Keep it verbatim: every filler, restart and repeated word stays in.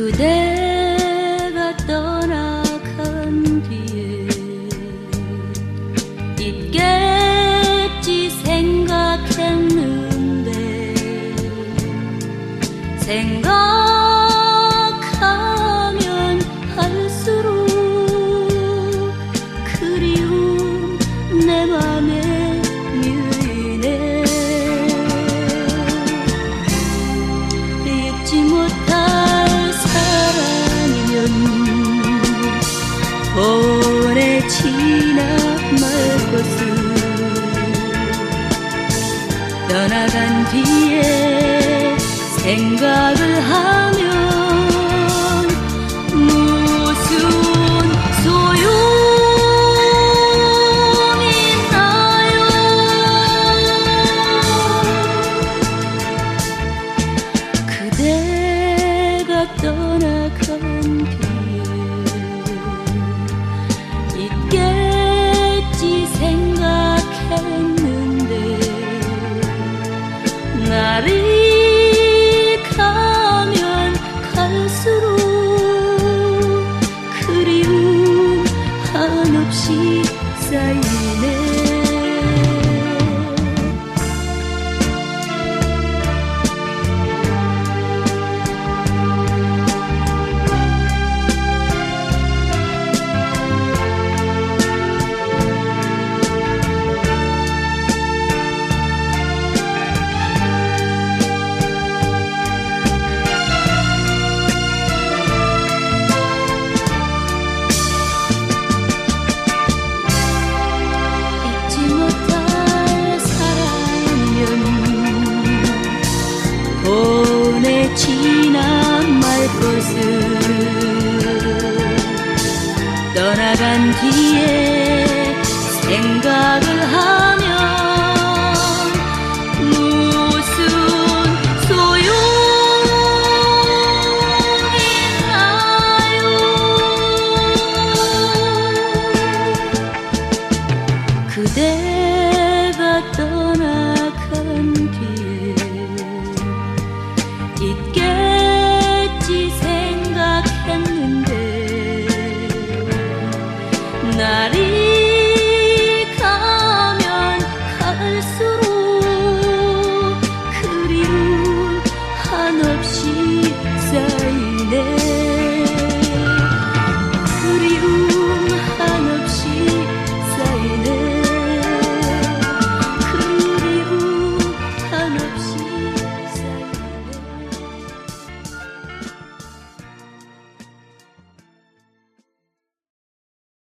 그대가 떠나간 뒤에 있겠지 생각했는데 생각하면 할수록 그리움 내 맘에 밀리네. 잊지 못할 사랑이면 보내지나 말 것을 떠나간 뒤에 생각을 하면 무슨 소용이 나요. 그대가 떠나간 뒤에 있겠지 생각했는데 나를 가면 갈수록 그리움 한없이 쌓이네. 보내지나 말 것을 떠나간 뒤에 생각을 하면 무슨 소용이 나요. 그대